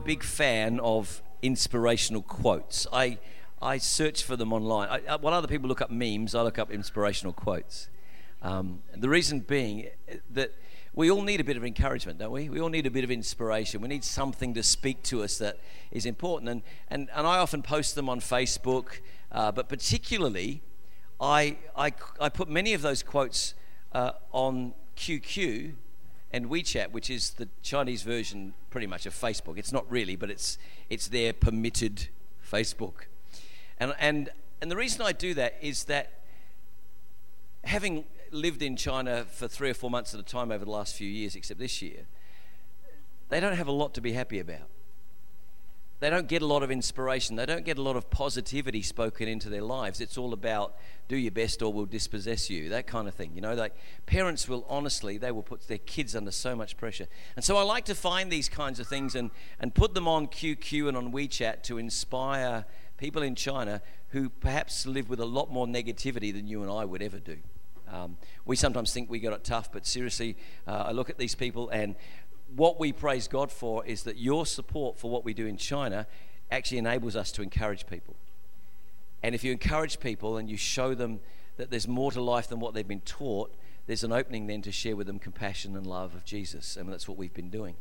big fan of inspirational quotes. I search for them online. While other people look up memes, I look up inspirational quotes. The reason being that we all need a bit of encouragement, don't we? We all need a bit of inspiration. We need something to speak to us that is important. And I often post them on Facebook, but particularly I put many of those quotes on QQ and WeChat, which is the Chinese version pretty much of Facebook. It's not really, but it's their permitted Facebook. And the reason I do that is that having lived in China for 3 or 4 months at a time over the last few years, except this year, they don't have a lot to be happy about. They don't get a lot of inspiration. They don't get a lot of positivity spoken into their lives. It's all about do your best or we'll dispossess you, that kind of thing. You know, like parents will honestly, they will put their kids under so much pressure. And so I like to find these kinds of things and put them on QQ and on WeChat to inspire people in China who perhaps live with a lot more negativity than you and I would ever do. We sometimes think we got it tough, but seriously, I look at these people, and what we praise God for is that your support for what we do in China actually enables us to encourage people. And if you encourage people and you show them that there's more to life than what they've been taught, there's an opening then to share with them compassion and love of Jesus, and that's what we've been doing.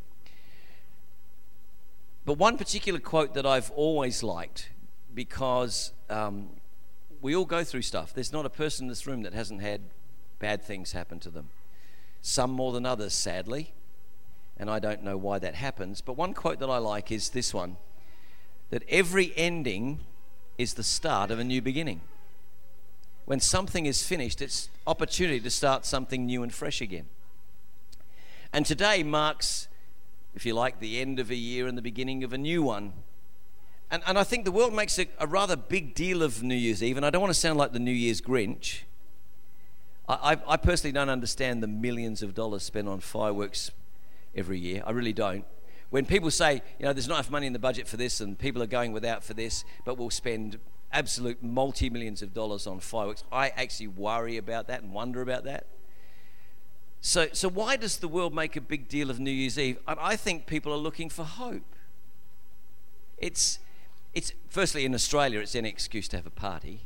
But one particular quote that I've always liked, because we all go through stuff. There's not a person in this room that hasn't had bad things happen to them. Some more than others, sadly. And I don't know why that happens. But one quote that I like is this one, that every ending is the start of a new beginning. When something is finished, it's opportunity to start something new and fresh again. And today marks, if you like, the end of a year and the beginning of a new one. And I think the world makes a rather big deal of New Year's Eve, and I don't want to sound like the New Year's Grinch. I personally don't understand the millions of dollars spent on fireworks every year. I really don't. When people say, you know, there's not enough money in the budget for this and people are going without for this, but we'll spend absolute multi-millions of dollars on fireworks, I actually worry about that and wonder about that. So why does the world make a big deal of New Year's Eve? I think people are looking for hope. It's firstly, in Australia, it's an excuse to have a party.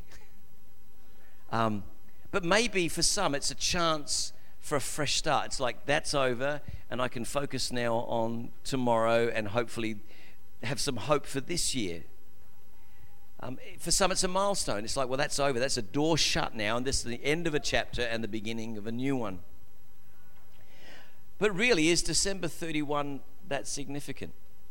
But maybe for some, it's a chance for a fresh start. It's like, that's over, and I can focus now on tomorrow and hopefully have some hope for this year. For some, it's a milestone. It's like, well, that's over. That's a door shut now, and this is the end of a chapter and the beginning of a new one. But really, is December 31 that significant?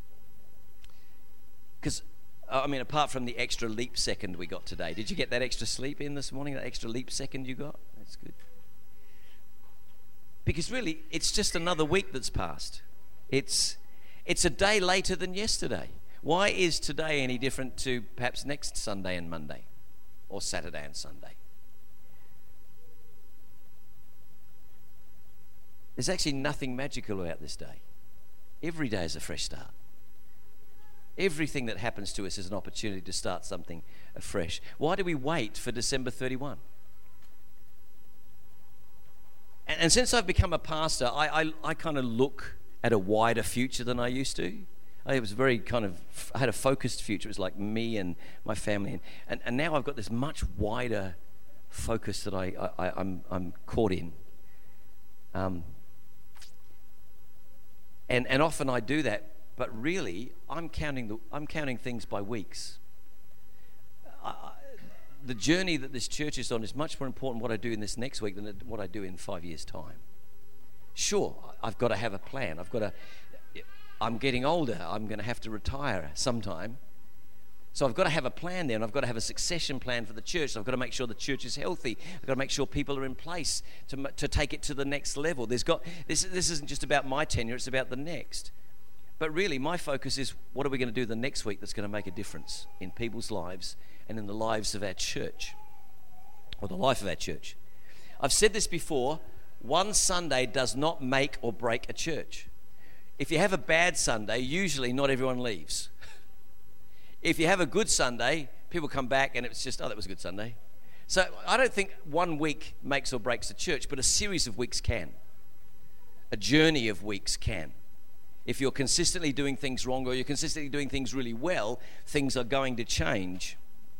Because apart from the extra leap second we got today. Did you get that extra sleep in this morning, that extra leap second you got? That's good. Because really, it's just another week that's passed. It's a day later than yesterday. Why is today any different to perhaps next Sunday and Monday? Or Saturday and Sunday? There's actually nothing magical about this day. Every day is a fresh start. Everything that happens to us is an opportunity to start something afresh. Why do we wait for December 31? And since I've become a pastor, I kind of look at a wider future than I used to. I had a focused future. It was like me and my family. And now I've got this much wider focus that I'm caught in. And often I do that. But really, I'm counting things by weeks. The journey that this church is on is much more important what I do in this next week than what I do in 5 years' time. Sure, I've got to have a plan. I'm getting older. I'm going to have to retire sometime. So I've got to have a plan there, and I've got to have a succession plan for the church. I've got to make sure the church is healthy. I've got to make sure people are in place to take it to the next level. This isn't just about my tenure, it's about the next. But really, my focus is, what are we going to do the next week that's going to make a difference in people's lives and in the lives of our church, or the life of our church? I've said this before, one Sunday does not make or break a church. If you have a bad Sunday, usually not everyone leaves. If you have a good Sunday, people come back and it's just, oh, that was a good Sunday. So I don't think 1 week makes or breaks a church, but a series of weeks can. A journey of weeks can. If you're consistently doing things wrong or you're consistently doing things really well, things are going to change.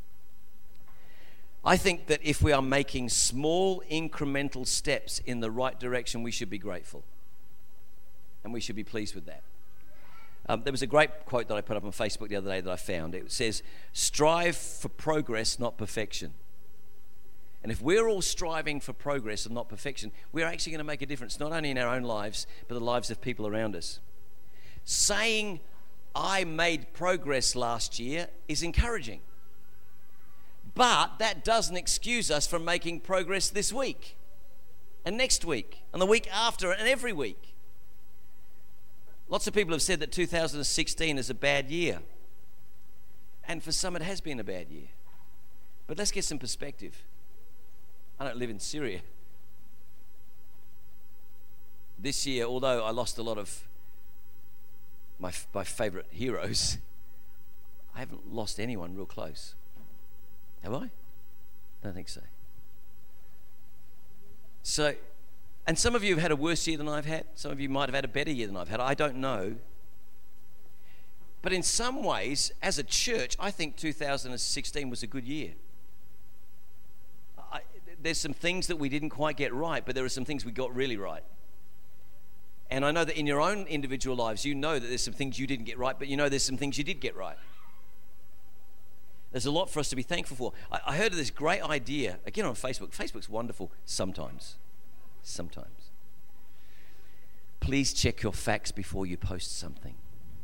I think that if we are making small incremental steps in the right direction, we should be grateful. And we should be pleased with that. There was a great quote that I put up on Facebook the other day that I found. It says, strive for progress, not perfection. And if we're all striving for progress and not perfection, we're actually going to make a difference, not only in our own lives, but the lives of people around us. Saying, I made progress last year is encouraging. But that doesn't excuse us from making progress this week, and next week, and the week after, and every week. Lots of people have said that 2016 is a bad year. And for some, it has been a bad year. But let's get some perspective. I don't live in Syria. This year, although I lost a lot of my favourite heroes, I haven't lost anyone real close. Have I? Don't think so. And some of you have had a worse year than I've had. Some of you might have had a better year than I've had. I don't know. But in some ways, as a church, I think 2016 was a good year. There's some things that we didn't quite get right, but there are some things we got really right. And I know that in your own individual lives, you know that there's some things you didn't get right, but you know there's some things you did get right. There's a lot for us to be thankful for. I heard of this great idea, again on Facebook. Facebook's wonderful sometimes. Sometimes. Please check your facts before you post something.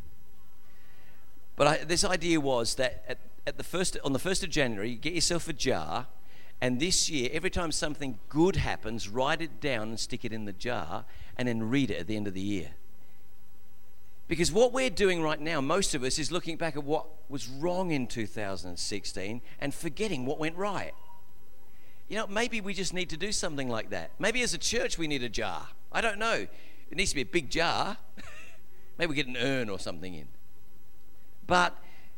But this idea was that on the 1st of January, you get yourself a jar, and this year, every time something good happens, write it down and stick it in the jar, and then read it at the end of the year. Because what we're doing right now, most of us, is looking back at what was wrong in 2016 and forgetting what went right. You know, maybe we just need to do something like that. Maybe as a church we need a jar. I don't know. It needs to be a big jar. Maybe we get an urn or something in. But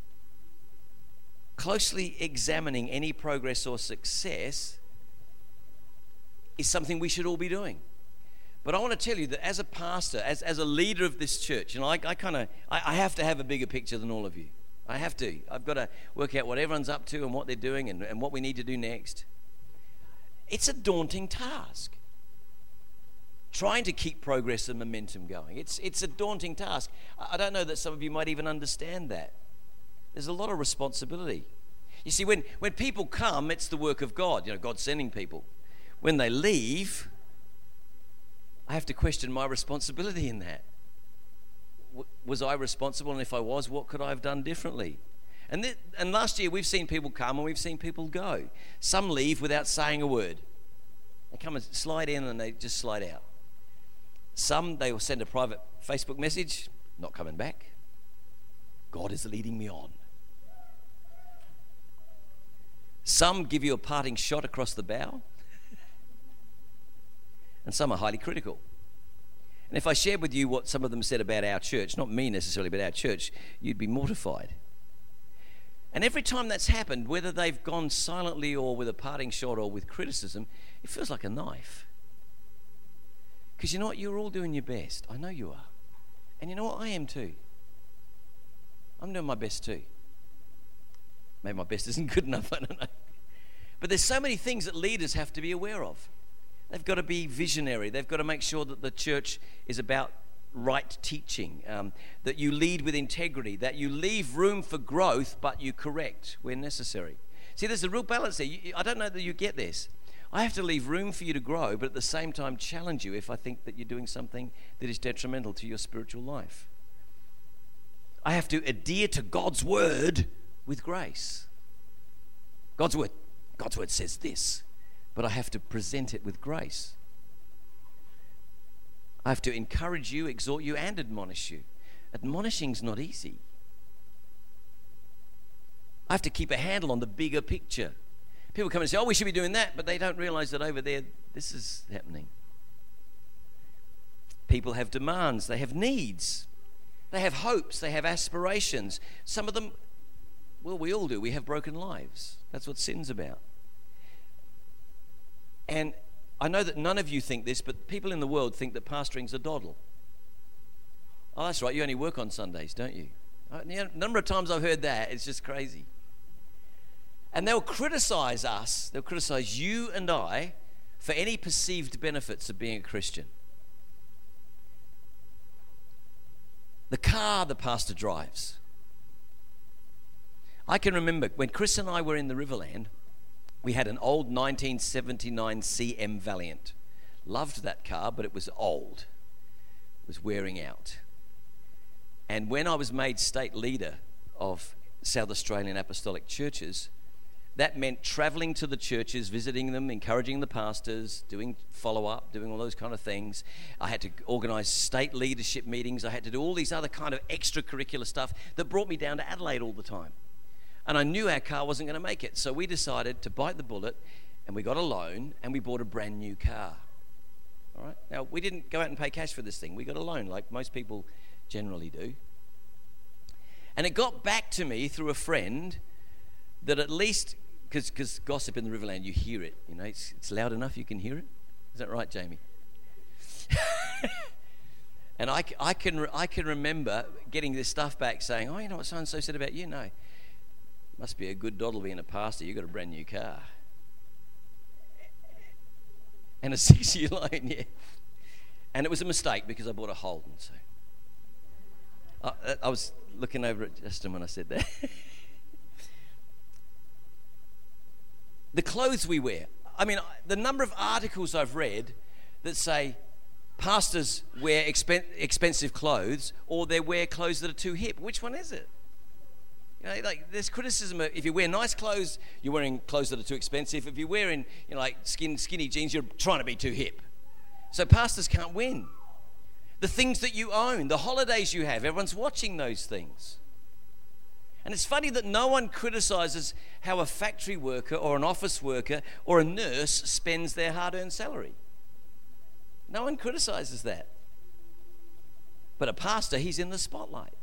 closely examining any progress or success is something we should all be doing. But I want to tell you that as a pastor, as a leader of this church, you know, I have to have a bigger picture than all of you. I have to. I've got to work out what everyone's up to and what they're doing and what we need to do next. It's a daunting task. Trying to keep progress and momentum going. It's a daunting task. I don't know that some of you might even understand that. There's a lot of responsibility. You see, when people come, it's the work of God. You know, God's sending people. When they leave, I have to question my responsibility in that. Was I responsible? And if I was, what could I have done differently? And last year, we've seen people come and we've seen people go. Some leave without saying a word. They come and slide in and they just slide out. Some, they will send a private Facebook message, not coming back. God is leading me on. Some give you a parting shot across the bow. And some are highly critical. And if I shared with you what some of them said about our church, not me necessarily, but our church, you'd be mortified. And every time that's happened, whether they've gone silently or with a parting shot or with criticism, it feels like a knife. Because you know what? You're all doing your best. I know you are. And you know what? I am too. I'm doing my best too. Maybe my best isn't good enough, I don't know. But there's so many things that leaders have to be aware of. They've got to be visionary. They've got to make sure that the church is about right teaching, that you lead with integrity, that you leave room for growth, but you correct where necessary. See, there's a real balance there. I don't know that you get this. I have to leave room for you to grow, but at the same time challenge you if I think that you're doing something that is detrimental to your spiritual life. I have to adhere to God's word with grace. God's word says this, but I have to present it with grace. I have to encourage you, exhort you, and admonish you. Admonishing's not easy. I have to keep a handle on the bigger picture. People come and say, oh, we should be doing that, but they don't realize that over there, this is happening. People have demands, they have needs, they have hopes, they have aspirations. Some of them, well, we all do. We have broken lives. That's what sin's about. And I know that none of you think this, but people in the world think that pastoring's a doddle. Oh, that's right, you only work on Sundays, don't you? The number of times I've heard that, it's just crazy. And they'll criticize us, they'll criticize you and I for any perceived benefits of being a Christian. The car the pastor drives. I can remember when Chris and I were in the Riverland, we had an old 1979 CM Valiant. Loved that car, but it was old. It was wearing out. And when I was made state leader of South Australian Apostolic Churches, that meant traveling to the churches, visiting them, encouraging the pastors, doing follow-up, doing all those kind of things. I had to organise state leadership meetings. I had to do all these other kind of extracurricular stuff that brought me down to Adelaide all the time. And I knew our car wasn't going to make it. So we decided to bite the bullet, and we got a loan, and we bought a brand new car. All right. Now, we didn't go out and pay cash for this thing. We got a loan like most people generally do. And it got back to me through a friend that at least, because gossip in the Riverland, you hear it. You know, it's loud enough you can hear it. Is that right, Jamie? And I can remember getting this stuff back saying, oh, you know what so-and-so said about you? No. Must be a good doddle being a pastor. You got a brand new car. And a 6-year loan, yeah. And it was a mistake because I bought a Holden. So I was looking over at Justin when I said that. The clothes we wear. I mean, the number of articles I've read that say pastors wear expensive clothes or they wear clothes that are too hip. Which one is it? You know, like there's criticism of if you wear nice clothes, you're wearing clothes that are too expensive. If you're wearing, you know, like skinny jeans, you're trying to be too hip. So pastors can't win. The things that you own, the holidays you have, everyone's watching those things. And it's funny that no one criticizes how a factory worker or an office worker or a nurse spends their hard-earned salary. No one criticizes that. But a pastor, he's in the spotlight.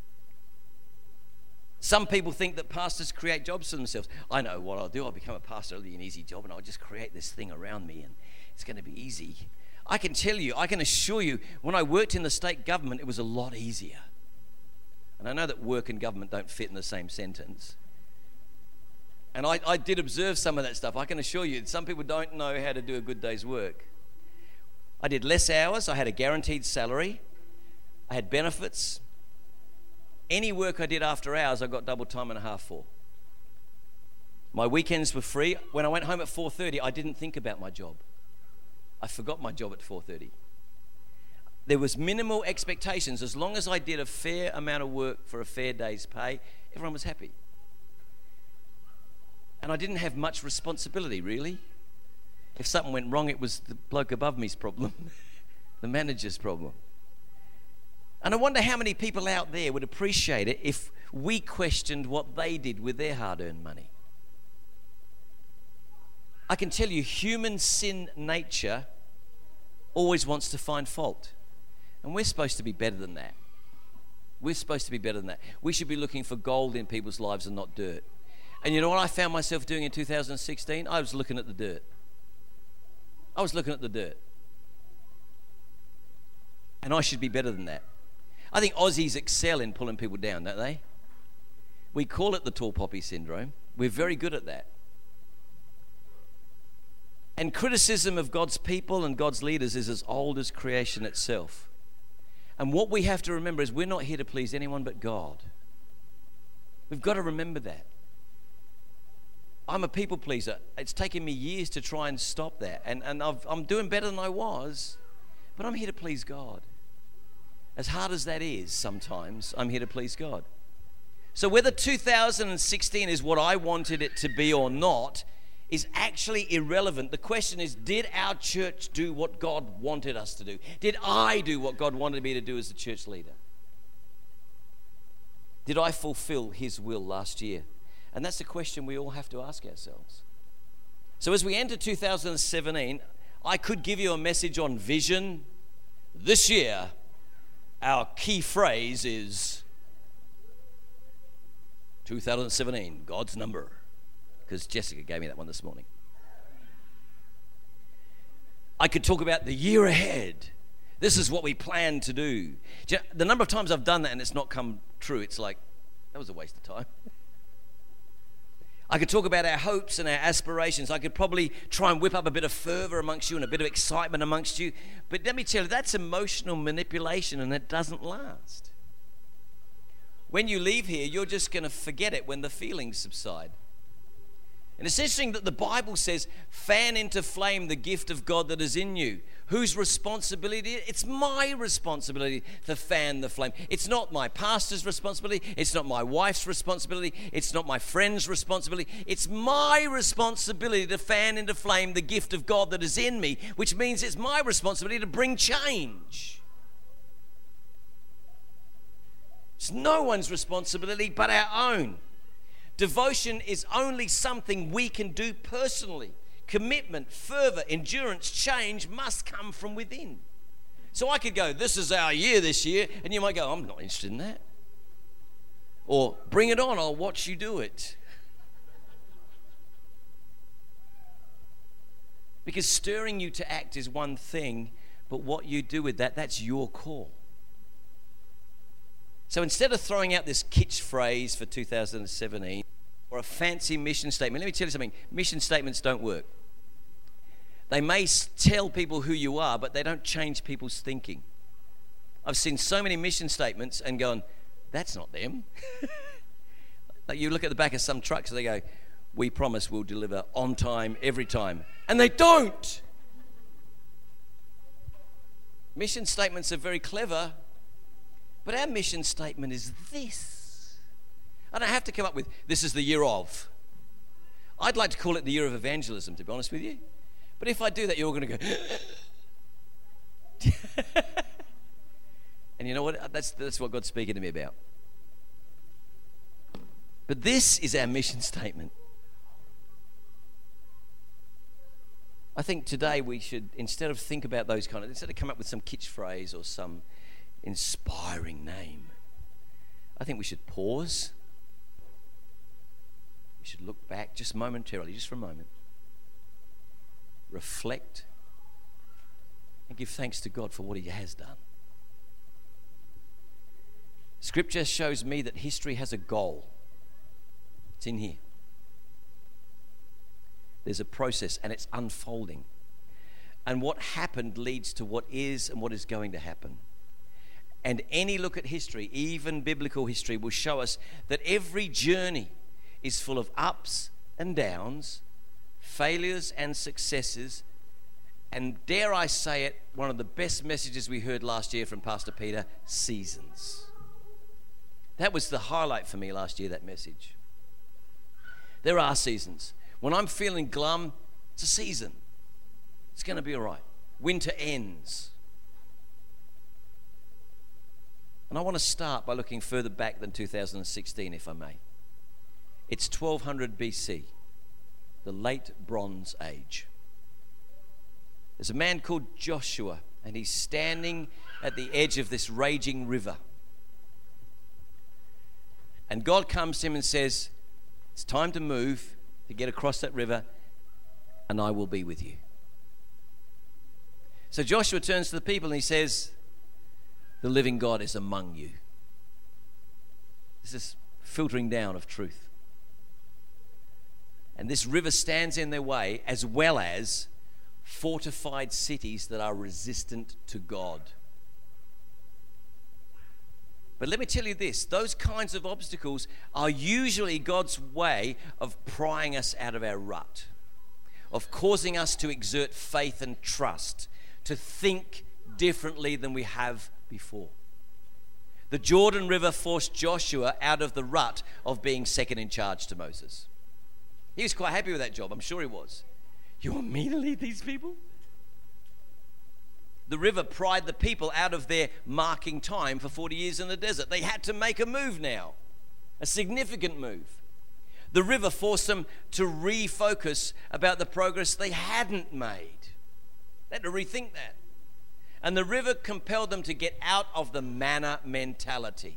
Some people think that pastors create jobs for themselves. I know what I'll do. I'll become a pastor. It'll be an easy job, and I'll just create this thing around me, and it's going to be easy. I can tell you, I can assure you, when I worked in the state government, it was a lot easier. And I know that work and government don't fit in the same sentence. And I did observe some of that stuff. I can assure you, some people don't know how to do a good day's work. I did less hours. I had a guaranteed salary. I had benefits. Any work I did after hours, I got double time and a half for. My weekends were free. When I went home at 4:30, I didn't think about my job. I forgot my job at 4:30. There was minimal expectations. As long as I did a fair amount of work for a fair day's pay, everyone was happy. And I didn't have much responsibility, really. If something went wrong, it was the bloke above me's problem, the manager's problem. And I wonder how many people out there would appreciate it if we questioned what they did with their hard-earned money. I can tell you, human sin nature always wants to find fault. And we're supposed to be better than that. We're supposed to be better than that. We should be looking for gold in people's lives and not dirt. And you know what I found myself doing in 2016? I was looking at the dirt. I was looking at the dirt. And I should be better than that. I think Aussies excel in pulling people down, don't they? We call it the tall poppy syndrome. We're very good at that. And criticism of God's people and God's leaders is as old as creation itself. And what we have to remember is we're not here to please anyone but God. We've got to remember that. I'm a people pleaser. It's taken me years to try and stop that. And I'm doing better than I was, but I'm here to please God. As hard as that is sometimes, I'm here to please God. So whether 2016 is what I wanted it to be or not is actually irrelevant. The question is, did our church do what God wanted us to do? Did I do what God wanted me to do as a church leader? Did I fulfill His will last year? And that's the question we all have to ask ourselves. So as we enter 2017, I could give you a message on vision. This year, our key phrase is 2017, God's number. Because Jessica gave me that one this morning. I could talk about the year ahead. This is what we plan to do. The number of times I've done that and it's not come true, it's like, that was a waste of time. I could talk about our hopes and our aspirations. I could probably try and whip up a bit of fervor amongst you and a bit of excitement amongst you. But let me tell you, that's emotional manipulation and it doesn't last. When you leave here, you're just going to forget it when the feelings subside. And it's interesting that the Bible says, fan into flame the gift of God that is in you. Whose responsibility? It's my responsibility to fan the flame. It's not my pastor's responsibility. It's not my wife's responsibility. It's not my friend's responsibility. It's my responsibility to fan into flame the gift of God that is in me, which means it's my responsibility to bring change. It's no one's responsibility but our own. Devotion is only something we can do personally. Commitment, fervor, endurance, change must come from within. So I could go, this is our year this year, and you might go, I'm not interested in that. Or, bring it on, I'll watch you do it. Because stirring you to act is one thing, but what you do with that, that's your call. So instead of throwing out this kitsch phrase for 2017 or a fancy mission statement, let me tell you something. Mission statements don't work. They may tell people who you are, but they don't change people's thinking. I've seen so many mission statements and gone, that's not them. Like you look at the back of some trucks and they go, we promise we'll deliver on time, every time. And they don't. Mission statements are very clever. But our mission statement is this. I don't have to come up with, this is the year of. I'd like to call it the year of evangelism, to be honest with you. But if I do that, you're all going to go, and you know what? That's what God's speaking to me about. But this is our mission statement. I think today we should, instead of think about those instead of come up with some kitsch phrase or some inspiring name, I think we should pause. We should look back just momentarily, just for a moment, reflect, and give thanks to God for what He has done. Scripture shows me that history has a goal. It's in here. There's a process and it's unfolding. And what happened leads to what is and what is going to happen. And any look at history, even biblical history, will show us that every journey is full of ups and downs, failures and successes, and dare I say it, one of the best messages we heard last year from Pastor Peter, seasons. That was the highlight for me last year, that message. There are seasons. When I'm feeling glum, it's a season. It's going to be all right. Winter ends. And I want to start by looking further back than 2016, if I may. It's 1200 BC, the late Bronze Age. There's a man called Joshua, and he's standing at the edge of this raging river. And God comes to him and says, it's time to move, to get across that river, and I will be with you. So Joshua turns to the people and he says, the living God is among you. This is filtering down of truth. And this river stands in their way, as well as fortified cities that are resistant to God. But let me tell you this, those kinds of obstacles are usually God's way of prying us out of our rut, of causing us to exert faith and trust, to think differently than we have before. The Jordan River forced Joshua out of the rut of being second in charge to Moses. He was quite happy with that job, I'm sure he was. You want me to lead these people? The river pried the people out of their marking time for 40 years in the desert. They had to make a move now, a significant move. The river forced them to refocus about the progress they hadn't made. They had to rethink that. And the river compelled them to get out of the manna mentality.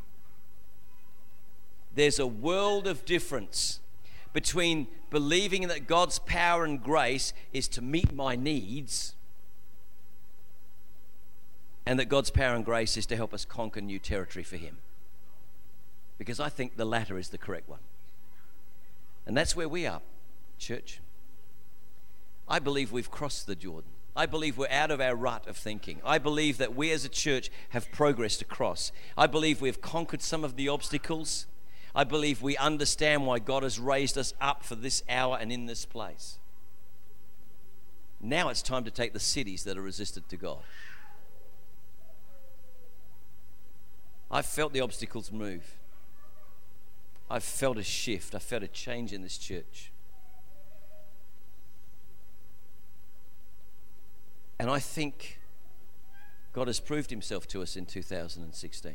There's a world of difference between believing that God's power and grace is to meet my needs and that God's power and grace is to help us conquer new territory for him. Because I think the latter is the correct one. And that's where we are, church. I believe we've crossed the Jordan. I believe we're out of our rut of thinking. I believe that we as a church have progressed across. I believe we've conquered some of the obstacles. I believe we understand why God has raised us up for this hour and in this place. Now it's time to take the cities that are resistant to God. I've felt the obstacles move. I've felt a shift. I've felt a change in this church. And I think God has proved himself to us in 2016.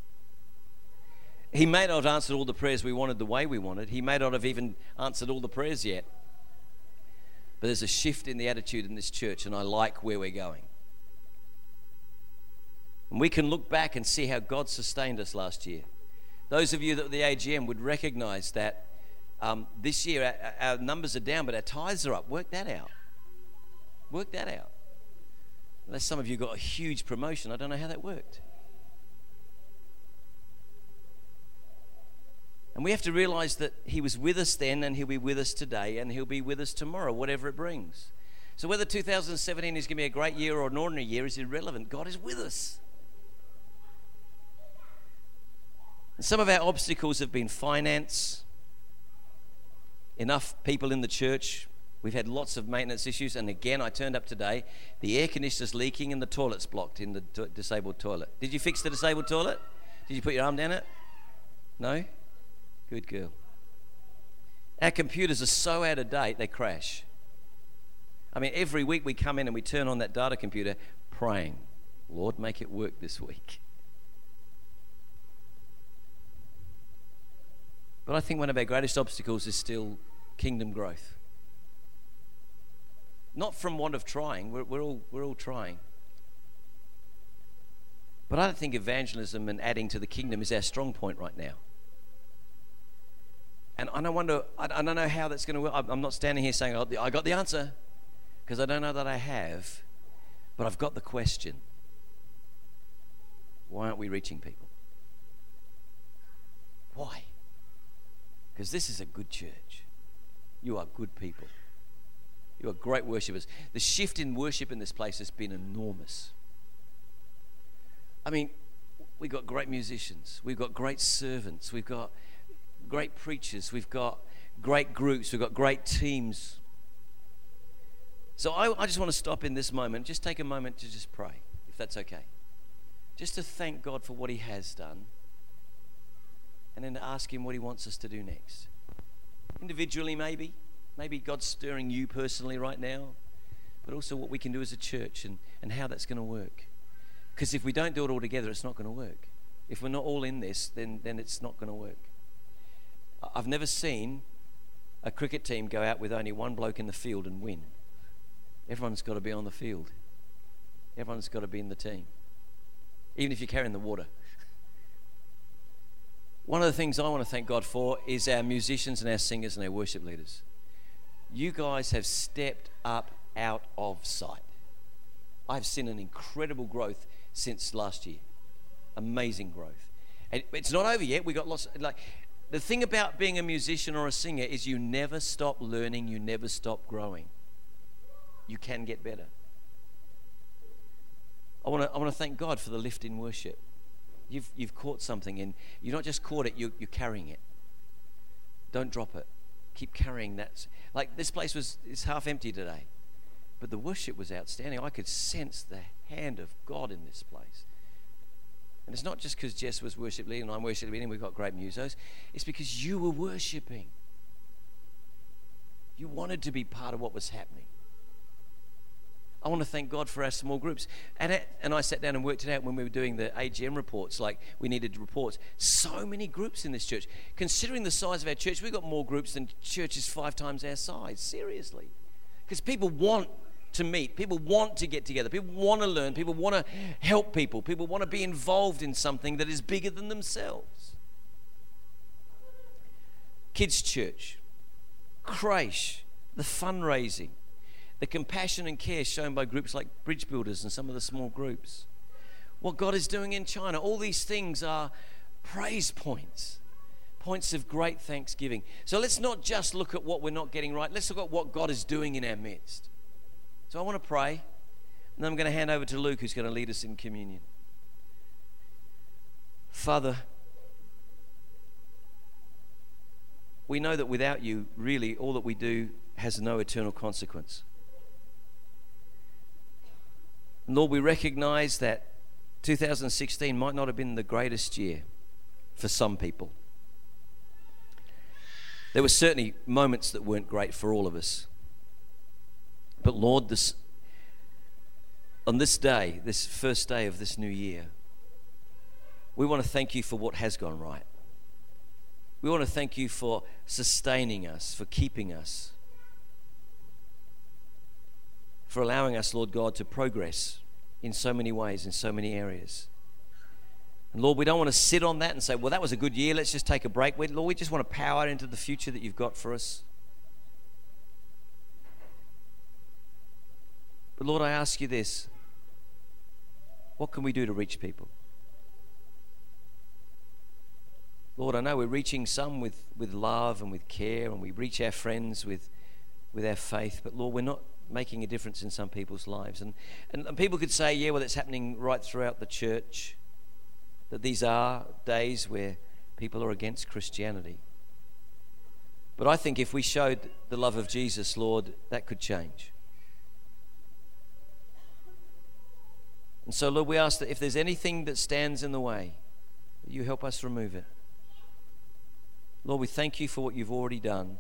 He may not have answered all the prayers we wanted the way we wanted. He may not have even answered all the prayers yet. But there's a shift in the attitude in this church, and I like where we're going. And we can look back and see how God sustained us last year. Those of you that were at the AGM would recognize that this year our numbers are down, but our tithes are up. Work that out. Work that out. Unless some of you got a huge promotion, I don't know how that worked. And we have to realize that he was with us then, and he'll be with us today, and he'll be with us tomorrow, whatever it brings. So whether 2017 is going to be a great year or an ordinary year is irrelevant. God is with us. And some of our obstacles have been finance, enough people in the church. We've had lots of maintenance issues, and again, I turned up today. The air conditioner's leaking and the toilet's blocked in the disabled toilet. Did you fix the disabled toilet? Did you put your arm down it? No? Good girl. Our computers are so out of date, they crash. I mean, every week we come in and we turn on that data computer praying, Lord, make it work this week. But I think one of our greatest obstacles is still kingdom growth. Not from want of trying. We're all trying. But I don't think evangelism and adding to the kingdom is our strong point right now. And I wonder, I don't know how that's going to work. I'm not standing here saying, I got the answer, because I don't know that I have. But I've got the question. Why aren't we reaching people? Why? Because this is a good church. You are good people. You are great worshippers. The shift in worship in this place has been enormous. I mean, we've got great musicians. We've got great servants. We've got great preachers. We've got great groups. We've got great teams. So I just want to stop in this moment. Just take a moment to just pray, if that's okay. Just to thank God for what he has done. And then to ask him what he wants us to do next. Individually, maybe. Maybe God's stirring you personally right now. But also what we can do as a church and how that's going to work. Because if we don't do it all together, it's not going to work. If we're not all in this, then it's not going to work. I've never seen a cricket team go out with only one bloke in the field and win. Everyone's got to be on the field. Everyone's got to be in the team. Even if you're carrying the water. One of the things I want to thank God for is our musicians and our singers and our worship leaders. You guys have stepped up out of sight. I've seen an incredible growth since last year. Amazing growth. And it's not over yet. We got lots. The thing about being a musician or a singer is you never stop learning. You never stop growing. You can get better. I want to thank God for the lift in worship. You've caught something, and you've not just caught it, you're carrying it. Don't drop it. Keep carrying that. Like this place is half empty today, but the worship was outstanding. I could sense the hand of God in this place. And it's not just because Jess was worship leading and I'm worship leading, we've got great musos. It's because you were worshiping. You wanted to be part of what was happening. I want to thank God for our small groups. And I sat down and worked it out when we were doing the AGM reports, like we needed reports. So many groups in this church. Considering the size of our church, we've got more groups than churches 5 times our size. Seriously. Because people want to meet. People want to get together. People want to learn. People want to help people. People want to be involved in something that is bigger than themselves. Kids' church, creche, the fundraising, the compassion and care shown by groups like Bridge Builders and some of the small groups. what God is doing in China. All these things are praise points, points of great thanksgiving. So let's not just look at what we're not getting right. Let's look at what God is doing in our midst. So I want to pray, and then I'm going to hand over to Luke, who's going to lead us in communion. Father, we know that without you, really, all that we do has no eternal consequence. And Lord, we recognize that 2016 might not have been the greatest year for some people. There were certainly moments that weren't great for all of us. But Lord, on this day, this first day of this new year, we want to thank you for what has gone right. We want to thank you for sustaining us, for keeping us, for allowing us, Lord God, to progress in so many ways, in so many areas. And Lord, we don't want to sit on that and say, well, that was a good year, let's just take a break. Lord, we just want to power into the future that you've got for us. But Lord, I ask you this. What can we do to reach people? Lord, I know we're reaching some with love and with care, and we reach our friends with our faith, but Lord, we're not making a difference in some people's lives. And people could say, yeah, well, it's happening right throughout the church, that these are days where people are against Christianity. But I think if we showed the love of Jesus, Lord, that could change. And so, Lord, we ask that if there's anything that stands in the way, that you help us remove it. Lord, we thank you for what you've already done.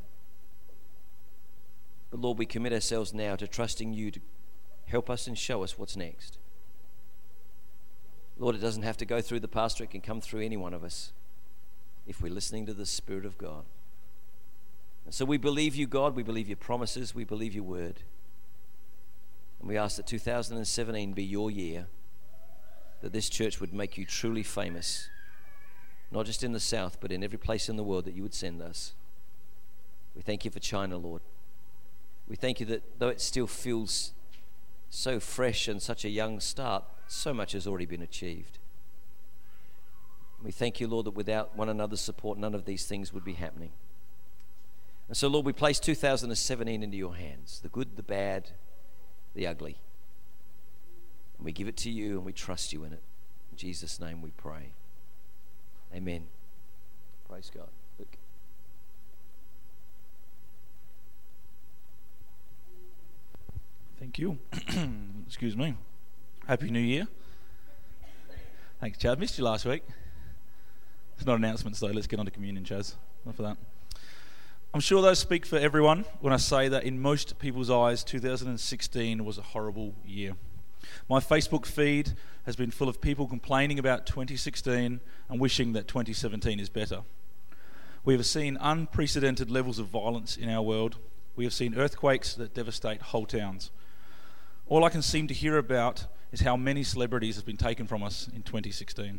But Lord, we commit ourselves now to trusting you to help us and show us what's next. Lord, it doesn't have to go through the pastor. It can come through any one of us if we're listening to the Spirit of God. And so we believe you, God. We believe your promises. We believe your word. And we ask that 2017 be your year, that this church would make you truly famous, not just in the South, but in every place in the world that you would send us. We thank you for China, Lord. We thank you that though it still feels so fresh and such a young start, so much has already been achieved. We thank you, Lord, that without one another's support, none of these things would be happening. And so, Lord, we place 2017 into your hands, the good, the bad, the ugly. And we give it to you and we trust you in it. In Jesus' name we pray. Amen. Praise God. Luke. Thank you. Excuse me. Happy New Year. Thanks, Chad. Missed you last week. It's not announcements though. Let's get on to communion, Chaz. Not for that. I'm sure those speak for everyone when I say that in most people's eyes, 2016 was a horrible year. My Facebook feed has been full of people complaining about 2016 and wishing that 2017 is better. We have seen unprecedented levels of violence in our world. We have seen earthquakes that devastate whole towns. All I can seem to hear about is how many celebrities have been taken from us in 2016.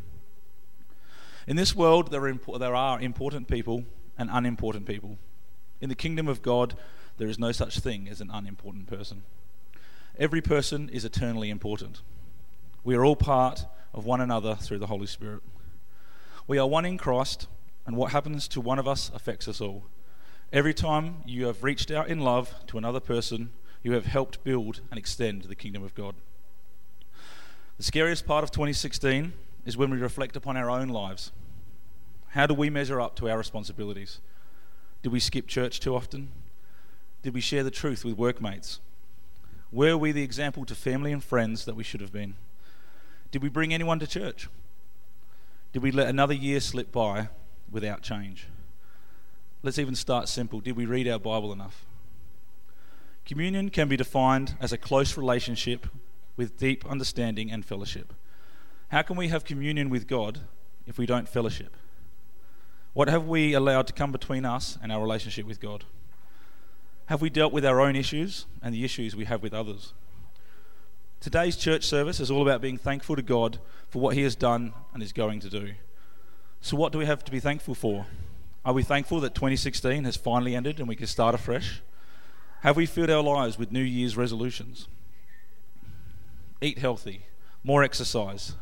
In this world, there are important people and unimportant people. In the kingdom of God, there is no such thing as an unimportant person. Every person is eternally important. We are all part of one another through the Holy Spirit. We are one in Christ, and what happens to one of us affects us all. Every time you have reached out in love to another person, you have helped build and extend the kingdom of God. The scariest part of 2016 is when we reflect upon our own lives. How do we measure up to our responsibilities? Did we skip church too often? Did we share the truth with workmates? Were we the example to family and friends that we should have been? Did we bring anyone to church? Did we let another year slip by without change? Let's even start simple. Did we read our Bible enough? Communion can be defined as a close relationship with deep understanding and fellowship. How can we have communion with God if we don't fellowship? What have we allowed to come between us and our relationship with God? Have we dealt with our own issues and the issues we have with others? Today's church service is all about being thankful to God for what he has done and is going to do. So what do we have to be thankful for? Are we thankful that 2016 has finally ended and we can start afresh? Have we filled our lives with New Year's resolutions? Eat healthy, more exercise,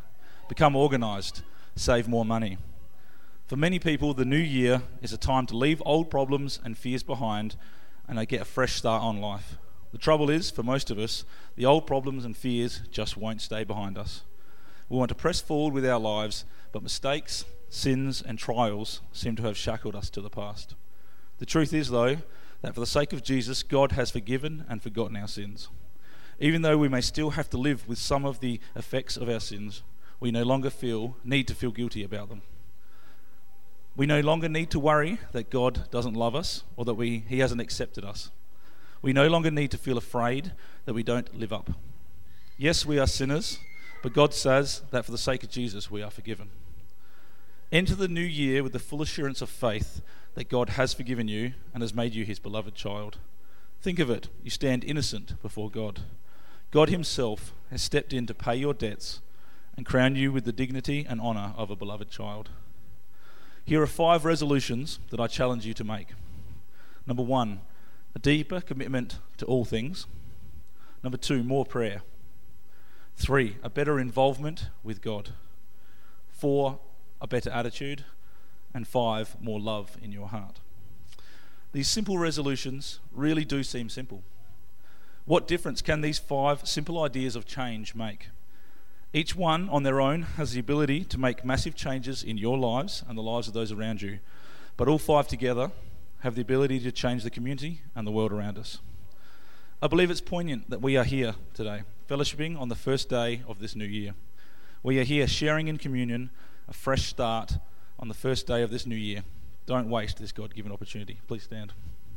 become organised, save more money. For many people, the new year is a time to leave old problems and fears behind and they get a fresh start on life. The trouble is, for most of us, the old problems and fears just won't stay behind us. We want to press forward with our lives, but mistakes, sins and trials seem to have shackled us to the past. The truth is, though, that for the sake of Jesus, God has forgiven and forgotten our sins. Even though we may still have to live with some of the effects of our sins, we no longer need to feel guilty about them. We no longer need to worry that God doesn't love us or that He hasn't accepted us. We no longer need to feel afraid that we don't live up. Yes, we are sinners, but God says that for the sake of Jesus, we are forgiven. Enter the new year with the full assurance of faith that God has forgiven you and has made you His beloved child. Think of it, you stand innocent before God. God Himself has stepped in to pay your debts and crown you with the dignity and honour of a beloved child. Here are 5 resolutions that I challenge you to make. Number 1, a deeper commitment to all things. Number 2, more prayer. 3, a better involvement with God. 4, a better attitude. And 5, more love in your heart. These simple resolutions really do seem simple. What difference can these 5 simple ideas of change make? Each one on their own has the ability to make massive changes in your lives and the lives of those around you. But all 5 together have the ability to change the community and the world around us. I believe it's poignant that we are here today, fellowshipping on the first day of this new year. We are here sharing in communion, a fresh start on the first day of this new year. Don't waste this God-given opportunity. Please stand.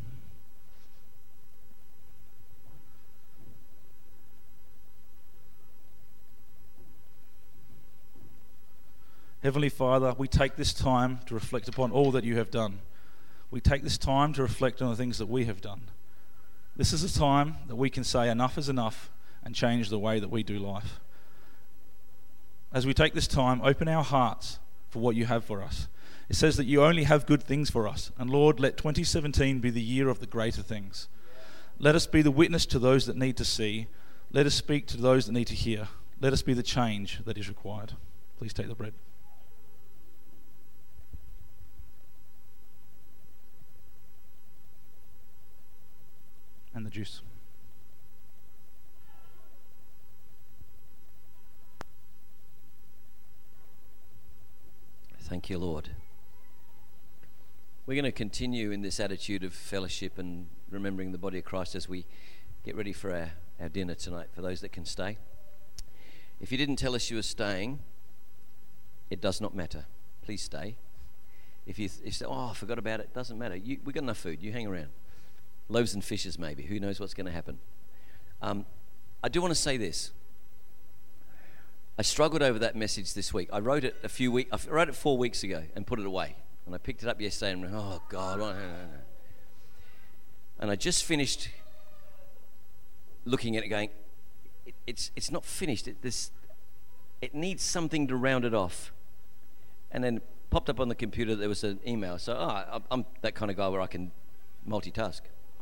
Heavenly Father, we take this time to reflect upon all that you have done. We take this time to reflect on the things that we have done. This is a time that we can say enough is enough and change the way that we do life. As we take this time, open our hearts for what you have for us. It says that you only have good things for us. And Lord, let 2017 be the year of the greater things. Let us be the witness to those that need to see. Let us speak to those that need to hear. Let us be the change that is required. Please take the bread. And the juice. Thank you, Lord. We're going to continue in this attitude of fellowship and remembering the body of Christ as we get ready for our dinner tonight, for those that can stay. If you didn't tell us you were staying, it does not matter. Please stay. If you say, I forgot about it, doesn't matter. We've got enough food. You hang around. Loaves and fishes, maybe. Who knows what's going to happen? I do want to say this. I struggled over that message this week. I wrote it 4 weeks ago and put it away. And I picked it up yesterday and went, oh, God. And I just finished looking at it going, it's not finished. It needs something to round it off. And then popped up on the computer, there was an email. So I'm that kind of guy where I can multitask.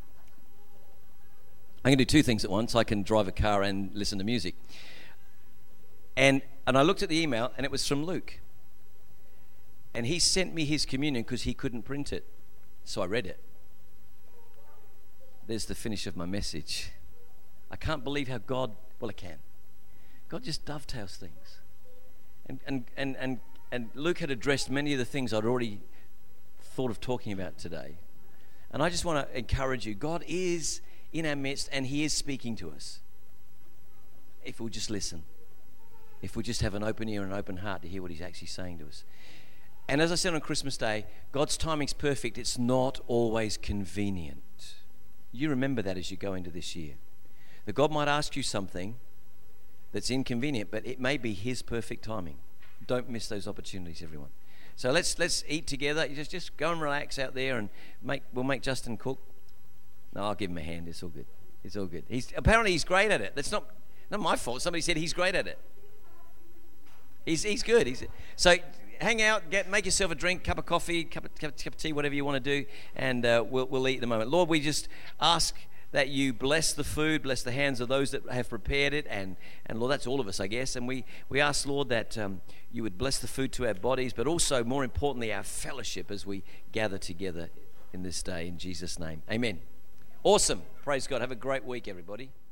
I can do 2 things at once. I can drive a car and listen to music. And I looked at the email, and it was from Luke. And he sent me his communion because he couldn't print it. So I read it. There's the finish of my message. I can't believe how God can. God just dovetails things. And Luke had addressed many of the things I'd already thought of talking about today. And I just want to encourage you. God is in our midst, and he is speaking to us. If we'll just listen. If we just have an open ear and an open heart to hear what he's actually saying to us. And as I said on Christmas Day, God's timing's perfect. It's not always convenient. You remember that as you go into this year. That God might ask you something that's inconvenient, but it may be his perfect timing. Don't miss those opportunities, everyone. So let's eat together. You just go and relax out there, and we'll make Justin cook. No, I'll give him a hand. It's all good. It's all good. Apparently he's great at it. That's not my fault. Somebody said he's great at it. He's good. So hang out, make yourself a drink, cup of coffee, cup of tea, whatever you want to do, and we'll eat in a moment. Lord, we just ask that you bless the food, bless the hands of those that have prepared it, and Lord, that's all of us, I guess. And we ask, Lord, that you would bless the food to our bodies, but also, more importantly, our fellowship as we gather together in this day. In Jesus' name, amen. Awesome. Praise God. Have a great week, everybody.